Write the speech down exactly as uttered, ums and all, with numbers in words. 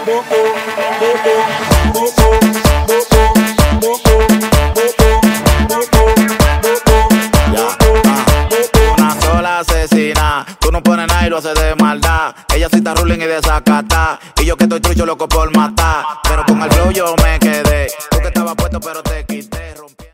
Una sola asesina, tú no pones nada y lo haces de maldad. Ella sí está ruling y desacata, y yo que estoy trucho loco por matar. Pero con el flow yo me quedé, tú que estabas puesto pero te